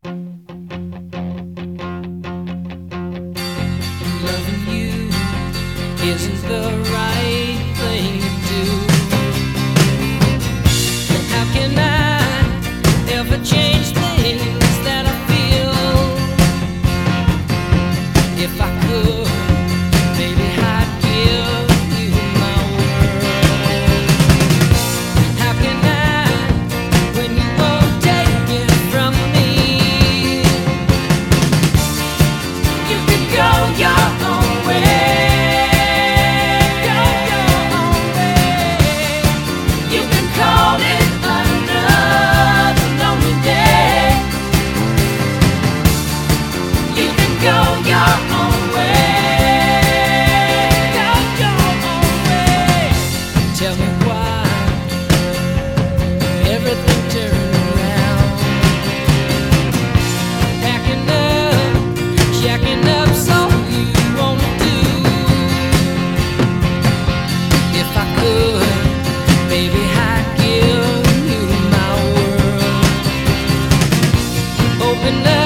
Loving you isn't the right thing to do. How can I ever change things that I feel? If I could, baby, I'd give you my world. How can I, when you won't take it from me? You can go your own way. Go your own way. You can call it another lonely day. You can go your own way. Go your own way. Tell me why everything turned around. Packing up, checking up, so you wanna do. If I could, baby, I'd give you my world. Open up.